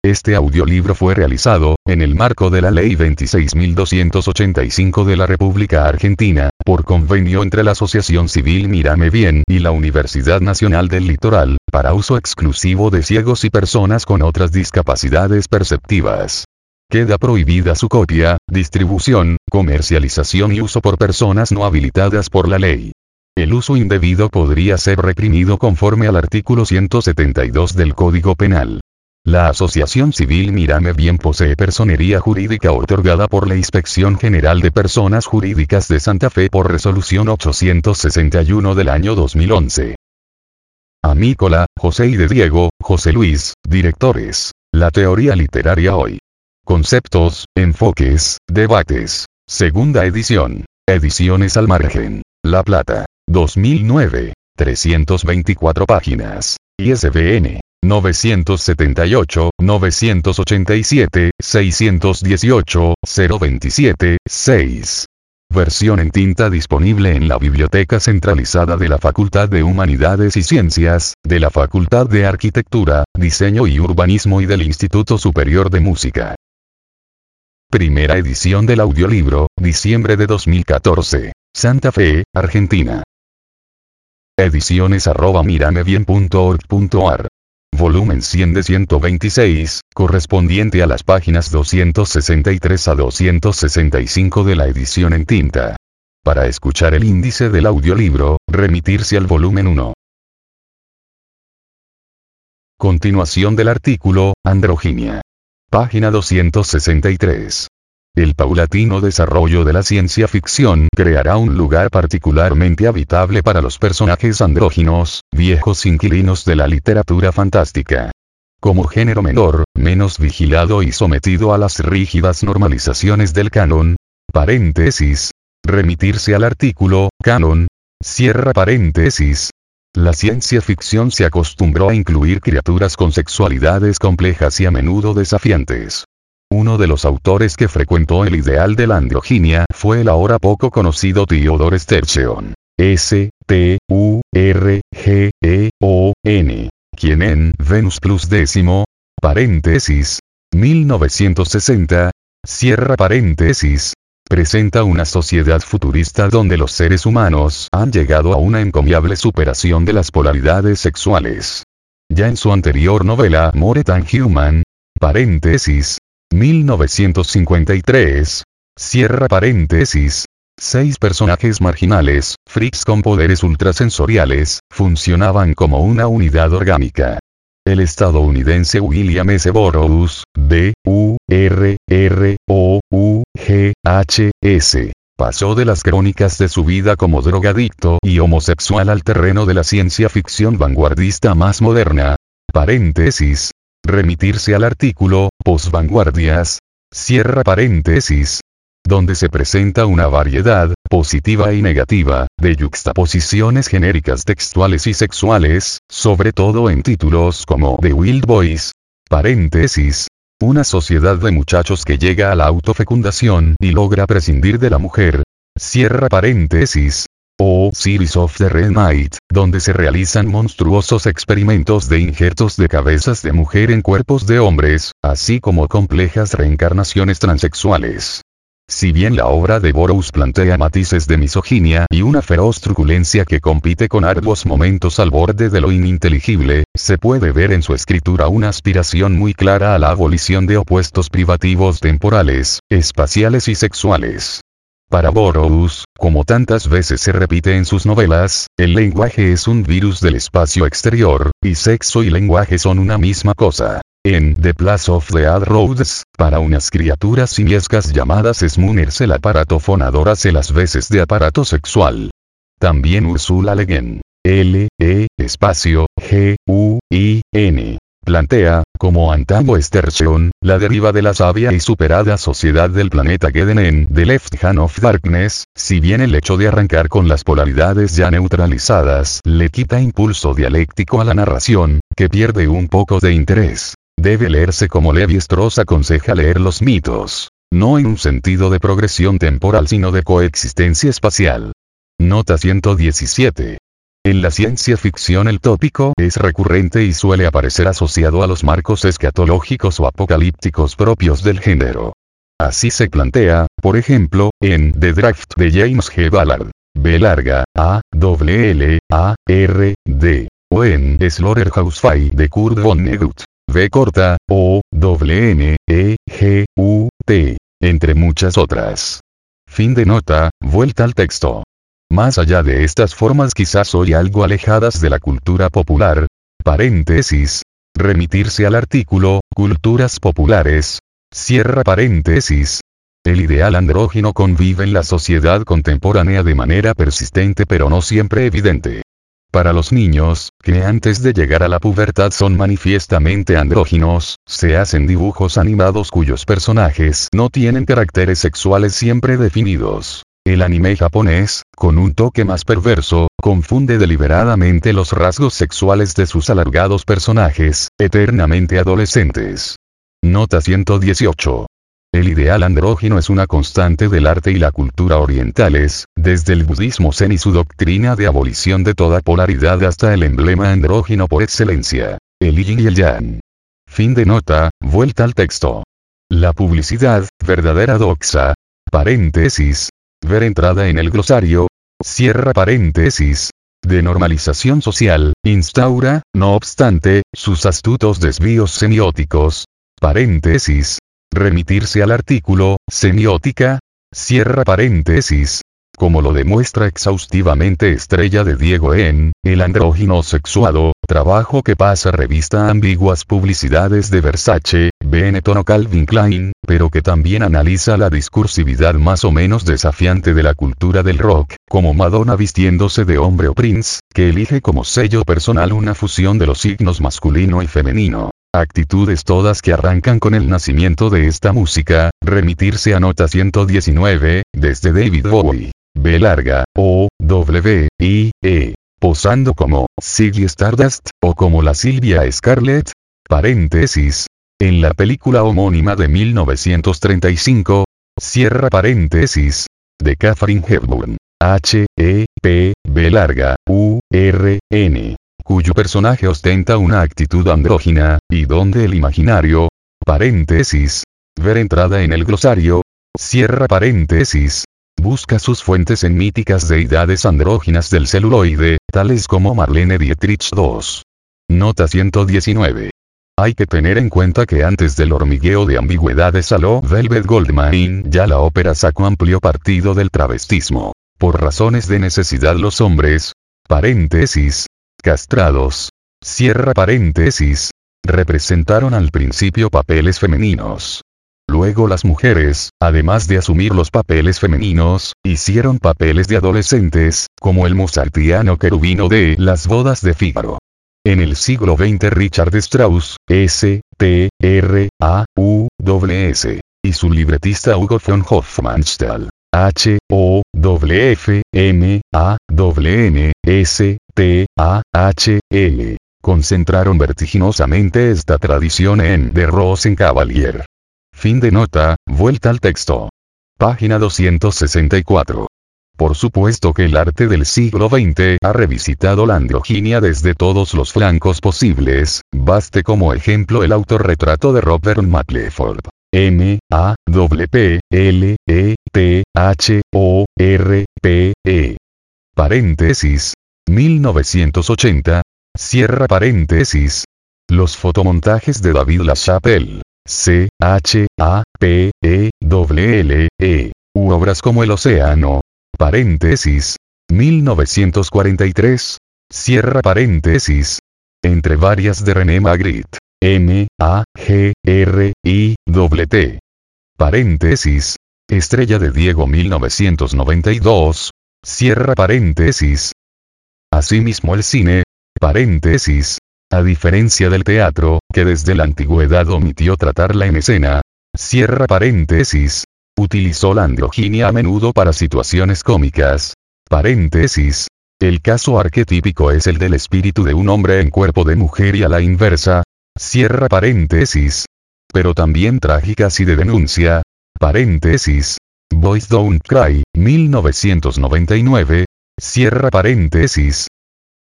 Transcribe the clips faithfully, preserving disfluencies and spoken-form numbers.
Este audiolibro fue realizado, en el marco de la Ley veintiséis mil doscientos ochenta y cinco de la República Argentina, por convenio entre la Asociación Civil Mírame Bien y la Universidad Nacional del Litoral, para uso exclusivo de ciegos y personas con otras discapacidades perceptivas. Queda prohibida su copia, distribución, comercialización y uso por personas no habilitadas por la ley. El uso indebido podría ser reprimido conforme al artículo ciento setenta y dos del Código Penal. La Asociación Civil Mírame Bien posee personería jurídica otorgada por la Inspección General de Personas Jurídicas de Santa Fe por resolución ochocientos sesenta y uno del año dos mil once. Amícola, José y de Diego, José Luis, directores. La teoría literaria hoy. Conceptos, enfoques, debates. Segunda edición. Ediciones al margen. La Plata. dos mil nueve. trescientas veinticuatro páginas. I S B N. novecientos setenta y ocho, novecientos ochenta y siete, seiscientos dieciocho, cero veintisiete, seis. Versión en tinta disponible en la Biblioteca Centralizada de la Facultad de Humanidades y Ciencias, de la Facultad de Arquitectura, Diseño y Urbanismo y del Instituto Superior de Música. Primera edición del audiolibro, diciembre de dos mil catorce. Santa Fe, Argentina. Ediciones arroba miramebien punto org punto ar. Volumen cien de ciento veintiséis, correspondiente a las páginas doscientos sesenta y tres a doscientos sesenta y cinco de la edición en tinta. Para escuchar el índice del audiolibro, remitirse al volumen uno. Continuación del artículo, Androginia. Página doscientos sesenta y tres. El paulatino desarrollo de la ciencia ficción creará un lugar particularmente habitable para los personajes andróginos, viejos inquilinos de la literatura fantástica. Como género menor, menos vigilado y sometido a las rígidas normalizaciones del canon. Paréntesis. Remitirse al artículo, canon. Cierra paréntesis. La ciencia ficción se acostumbró a incluir criaturas con sexualidades complejas y a menudo desafiantes. Uno de los autores que frecuentó el ideal de la androginia fue el ahora poco conocido Theodor Sturgeon. S. T. U. R. G. E. O. N. Quien en Venus Plus décimo, paréntesis, mil novecientos sesenta, cierra paréntesis, presenta una sociedad futurista donde los seres humanos han llegado a una encomiable superación de las polaridades sexuales. Ya en su anterior novela More Than Human, paréntesis, mil novecientos cincuenta y tres, cierra paréntesis, seis personajes marginales, freaks con poderes ultrasensoriales, funcionaban como una unidad orgánica. El estadounidense William S. Burroughs, B. U. R. R. O. U. G. H. S. pasó de las crónicas de su vida como drogadicto y homosexual al terreno de la ciencia ficción vanguardista más moderna. Paréntesis. Remitirse al artículo, Postvanguardias. Cierra paréntesis. Donde se presenta una variedad, positiva y negativa, de yuxtaposiciones genéricas textuales y sexuales, sobre todo en títulos como The Wild Boys. Paréntesis. Una sociedad de muchachos que llega a la autofecundación y logra prescindir de la mujer. Cierra paréntesis. O Series of the Red Knight, donde se realizan monstruosos experimentos de injertos de cabezas de mujer en cuerpos de hombres, así como complejas reencarnaciones transexuales. Si bien la obra de Burroughs plantea matices de misoginia y una feroz truculencia que compite con arduos momentos al borde de lo ininteligible, se puede ver en su escritura una aspiración muy clara a la abolición de opuestos privativos temporales, espaciales y sexuales. Para Burroughs, como tantas veces se repite en sus novelas, el lenguaje es un virus del espacio exterior, y sexo y lenguaje son una misma cosa. En The Place of the Odd Roads, para unas criaturas simiescas llamadas Smooners el aparato fonador hace las veces de aparato sexual. También Ursula Le Guin, L, E, espacio, G, U, I, N, plantea, como Antago Sturgeon, la deriva de la sabia y superada sociedad del planeta Geden en The Left Hand of Darkness, si bien el hecho de arrancar con las polaridades ya neutralizadas le quita impulso dialéctico a la narración, que pierde un poco de interés. Debe leerse como Levi-Strauss aconseja leer los mitos, no en un sentido de progresión temporal sino de coexistencia espacial. Nota ciento diecisiete. En la ciencia ficción el tópico es recurrente y suele aparecer asociado a los marcos escatológicos o apocalípticos propios del género. Así se plantea, por ejemplo, en The Draft de James G. Ballard, B larga, A, W L, A, R, D, o en Slaughterhouse-Five de Kurt Vonnegut, V corta, O, W N, E, G, U, T, entre muchas otras. Fin de nota, vuelta al texto. Más allá de estas formas quizás hoy algo alejadas de la cultura popular, paréntesis, remitirse al artículo, culturas populares, cierra paréntesis. El ideal andrógino convive en la sociedad contemporánea de manera persistente pero no siempre evidente. Para los niños, que antes de llegar a la pubertad son manifiestamente andróginos, se hacen dibujos animados cuyos personajes no tienen caracteres sexuales siempre definidos. El anime japonés, con un toque más perverso, confunde deliberadamente los rasgos sexuales de sus alargados personajes, eternamente adolescentes. Nota ciento dieciocho. El ideal andrógino es una constante del arte y la cultura orientales, desde el budismo zen y su doctrina de abolición de toda polaridad hasta el emblema andrógino por excelencia, el yin y el yang. Fin de nota, vuelta al texto. La publicidad, verdadera doxa, paréntesis, ver entrada en el glosario, cierra paréntesis, de normalización social, instaura, no obstante, sus astutos desvíos semióticos, paréntesis, remitirse al artículo, semiótica, cierra paréntesis, como lo demuestra exhaustivamente Estrella de Diego en El andrógino sexuado, trabajo que pasa revista a ambiguas publicidades de Versace, Benetton o Calvin Klein, pero que también analiza la discursividad más o menos desafiante de la cultura del rock, como Madonna vistiéndose de hombre o Prince, que elige como sello personal una fusión de los signos masculino y femenino. Actitudes todas que arrancan con el nacimiento de esta música, remitirse a nota ciento diecinueve, desde David Bowie, B larga, O, W, I, E, posando como Ziggy Stardust, o como la Sylvia Scarlett, paréntesis, en la película homónima de mil novecientos treinta y cinco, cierra paréntesis, de Katharine Hepburn, H, E, P, B larga, U, R, N, cuyo personaje ostenta una actitud andrógina, y donde el imaginario, paréntesis, ver entrada en el glosario, cierra paréntesis, busca sus fuentes en míticas deidades andróginas del celuloide, tales como Marlene Dietrich dos. Nota ciento diecinueve. Hay que tener en cuenta que antes del hormigueo de ambigüedades a lo Velvet Goldmine ya la ópera sacó amplio partido del travestismo. Por razones de necesidad los hombres, paréntesis, castrados, cierra paréntesis, representaron al principio papeles femeninos. Luego las mujeres, además de asumir los papeles femeninos, hicieron papeles de adolescentes, como el mozartiano querubino de Las bodas de Fígaro. En el siglo veinte Richard Strauss, S, T, R, A, U, W S, y su libretista Hugo von Hofmannsthal, H, O, W F, M, A, W N, S, T, A, H, L, concentraron vertiginosamente esta tradición en The Rosenkavalier. Fin de nota, vuelta al texto. Página doscientos sesenta y cuatro. Por supuesto que el arte del siglo veinte ha revisitado la androginia desde todos los flancos posibles, baste como ejemplo el autorretrato de Robert Mapplethorpe, M, A, W P, L, E, T, H, O, R, P, E. Paréntesis, mil novecientos ochenta, cierra paréntesis. Los fotomontajes de David LaChapelle, C, H, A, P, E, W L, E, u obras como El Océano, paréntesis, mil novecientos cuarenta y tres, cierra paréntesis, entre varias de René Magritte, M, A, G, R, I, W T, paréntesis, Estrella de Diego mil novecientos noventa y dos, cierra paréntesis. Asimismo el cine, paréntesis, a diferencia del teatro, que desde la antigüedad omitió tratarla en escena, cierra paréntesis, utilizó la androginia a menudo para situaciones cómicas, paréntesis, el caso arquetípico es el del espíritu de un hombre en cuerpo de mujer y a la inversa, cierra paréntesis, pero también trágicas y de denuncia, paréntesis, Boys Don't Cry, mil novecientos noventa y nueve, cierra paréntesis.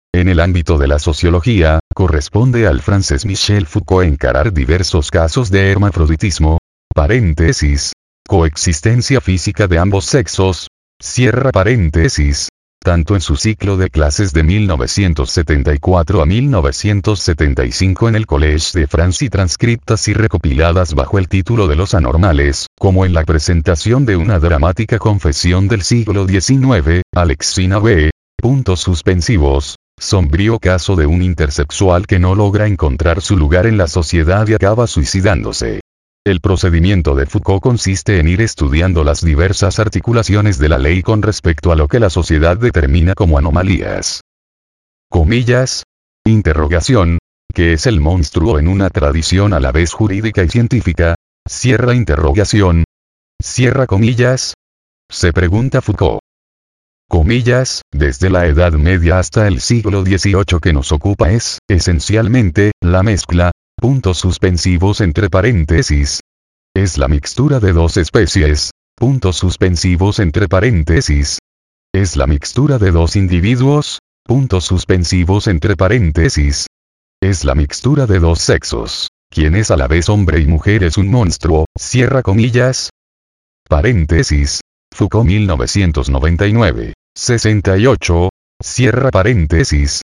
En el ámbito de la sociología, corresponde al francés Michel Foucault encarar diversos casos de hermafroditismo, paréntesis, coexistencia física de ambos sexos, cierra paréntesis, tanto en su ciclo de clases de mil novecientos setenta y cuatro a mil novecientos setenta y cinco en el Collège de France y transcriptas y recopiladas bajo el título de Los Anormales, como en la presentación de una dramática confesión del siglo diecinueve, Alexina B. Puntos suspensivos, sombrío caso de un intersexual que no logra encontrar su lugar en la sociedad y acaba suicidándose. El procedimiento de Foucault consiste en ir estudiando las diversas articulaciones de la ley con respecto a lo que la sociedad determina como anomalías. Comillas. Interrogación. ¿Qué es el monstruo en una tradición a la vez jurídica y científica? Cierra interrogación. Cierra comillas. Se pregunta Foucault. Comillas, desde la Edad Media hasta el siglo dieciocho que nos ocupa es, esencialmente, la mezcla, puntos suspensivos entre paréntesis. Es la mixtura de dos especies, puntos suspensivos entre paréntesis. Es la mixtura de dos individuos, puntos suspensivos entre paréntesis. Es la mixtura de dos sexos, quien es a la vez hombre y mujer es un monstruo, cierra comillas. Paréntesis. Foucault mil novecientos noventa y nueve, sesenta y ocho, cierra paréntesis.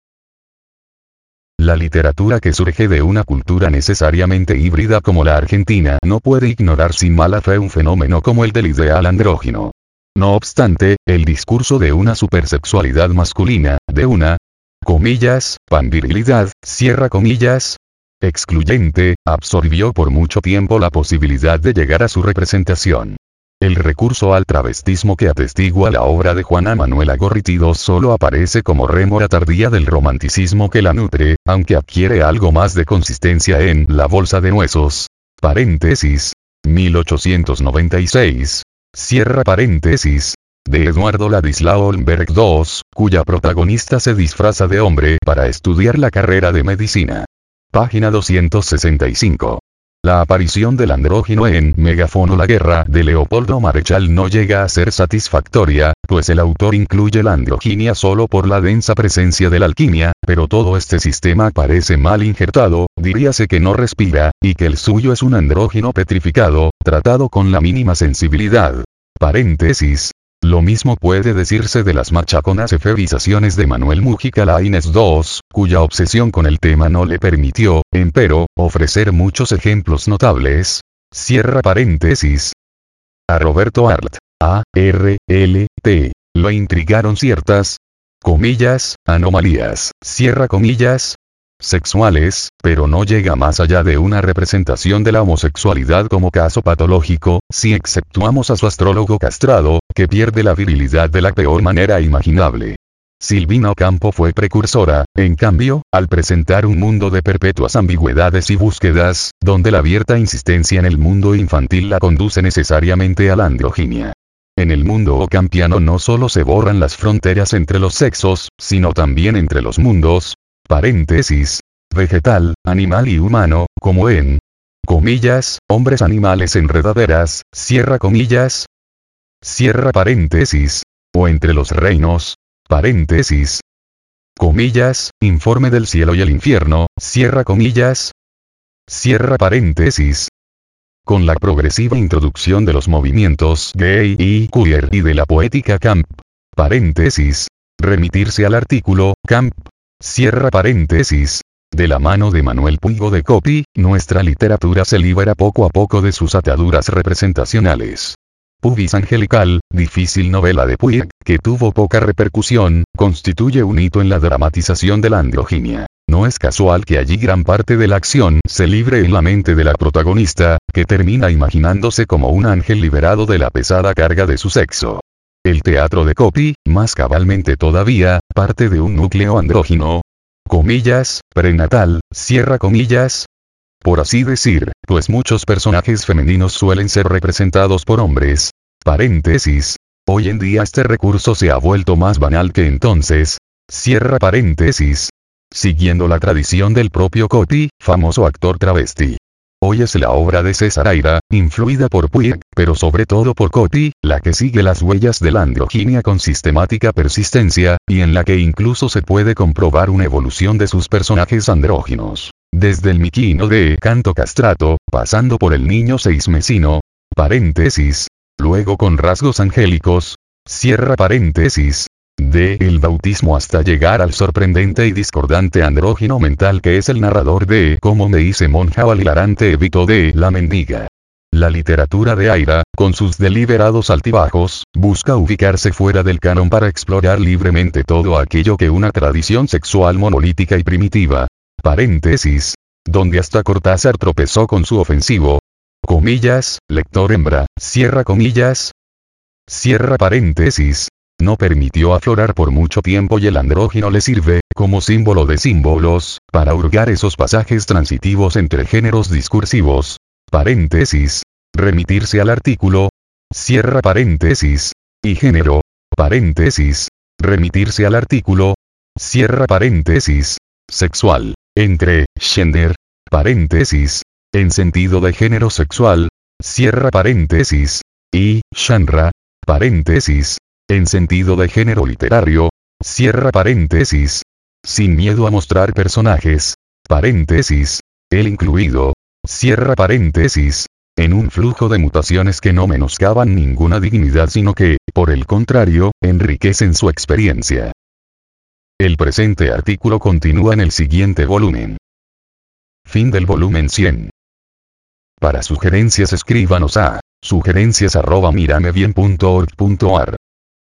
La literatura que surge de una cultura necesariamente híbrida como la argentina no puede ignorar sin mala fe un fenómeno como el del ideal andrógino. No obstante, el discurso de una supersexualidad masculina, de una, comillas, panvirilidad, cierra comillas, excluyente, absorbió por mucho tiempo la posibilidad de llegar a su representación. El recurso al travestismo que atestigua la obra de Juana Manuela Gorriti dos solo aparece como rémora tardía del romanticismo que la nutre, aunque adquiere algo más de consistencia en La bolsa de huesos, paréntesis, mil ochocientos noventa y seis, cierra paréntesis, de Eduardo Ladislao Olmberg segundo, cuya protagonista se disfraza de hombre para estudiar la carrera de medicina. Página doscientos sesenta y cinco. La aparición del andrógino en Megáfono la guerra de Leopoldo Marechal no llega a ser satisfactoria, pues el autor incluye la androginia solo por la densa presencia de la alquimia, pero todo este sistema parece mal injertado, diríase que no respira, y que el suyo es un andrógino petrificado, tratado con la mínima sensibilidad. Paréntesis. Lo mismo puede decirse de las machaconas efebizaciones de Manuel Mujica Laínez segundo, cuya obsesión con el tema no le permitió, empero, ofrecer muchos ejemplos notables. Cierra paréntesis. A Roberto Arlt, A, R, L, T, lo intrigaron ciertas, comillas, anomalías, cierra comillas, sexuales, pero no llega más allá de una representación de la homosexualidad como caso patológico, si exceptuamos a su astrólogo castrado, que pierde la virilidad de la peor manera imaginable. Silvina Ocampo fue precursora, en cambio, al presentar un mundo de perpetuas ambigüedades y búsquedas, donde la abierta insistencia en el mundo infantil la conduce necesariamente a la androginia. En el mundo ocampiano no solo se borran las fronteras entre los sexos, sino también entre los mundos, paréntesis, vegetal, animal y humano, como en, comillas, hombres animales enredaderas, cierra comillas, cierra paréntesis, o entre los reinos, paréntesis, comillas, informe del cielo y el infierno, cierra comillas, cierra paréntesis. Con la progresiva introducción de los movimientos gay y queer y de la poética camp, paréntesis, remitirse al artículo, camp, cierra paréntesis, de la mano de Manuel Puigo de Coppi, nuestra literatura se libera poco a poco de sus ataduras representacionales. Pubis Angelical, difícil novela de Puig, que tuvo poca repercusión, constituye un hito en la dramatización de la androginia. No es casual que allí gran parte de la acción se libre en la mente de la protagonista, que termina imaginándose como un ángel liberado de la pesada carga de su sexo. El teatro de Coppi, más cabalmente todavía, parte de un núcleo andrógino, comillas, prenatal, cierra comillas, por así decir, pues muchos personajes femeninos suelen ser representados por hombres, paréntesis, hoy en día este recurso se ha vuelto más banal que entonces, cierra paréntesis, siguiendo la tradición del propio Coppi, famoso actor travesti. Hoy es la obra de César Aira, influida por Puig, pero sobre todo por Coti, la que sigue las huellas de la androginia con sistemática persistencia, y en la que incluso se puede comprobar una evolución de sus personajes andróginos. Desde el miquino de Canto Castrato, pasando por el niño seismesino, paréntesis, luego con rasgos angélicos, cierra paréntesis, de el bautismo hasta llegar al sorprendente y discordante andrógino mental que es el narrador de Cómo me hice monja o al hilarante Evito de La mendiga. La literatura de Aira, con sus deliberados altibajos, busca ubicarse fuera del canon para explorar libremente todo aquello que una tradición sexual monolítica y primitiva, paréntesis, donde hasta Cortázar tropezó con su ofensivo, comillas, lector hembra, cierra comillas, cierra paréntesis, no permitió aflorar por mucho tiempo y el andrógino le sirve, como símbolo de símbolos, para hurgar esos pasajes transitivos entre géneros discursivos, paréntesis, remitirse al artículo, cierra paréntesis, y género, paréntesis, remitirse al artículo, cierra paréntesis, sexual, entre, gender, paréntesis, en sentido de género sexual, cierra paréntesis, y, genre, paréntesis, en sentido de género literario, cierra paréntesis, sin miedo a mostrar personajes, paréntesis, él incluido, cierra paréntesis, en un flujo de mutaciones que no menoscaban ninguna dignidad sino que, por el contrario, enriquecen su experiencia. El presente artículo continúa en el siguiente volumen. Fin del volumen cien. Para sugerencias escríbanos a sugerencias arroba miramebien punto org punto ar.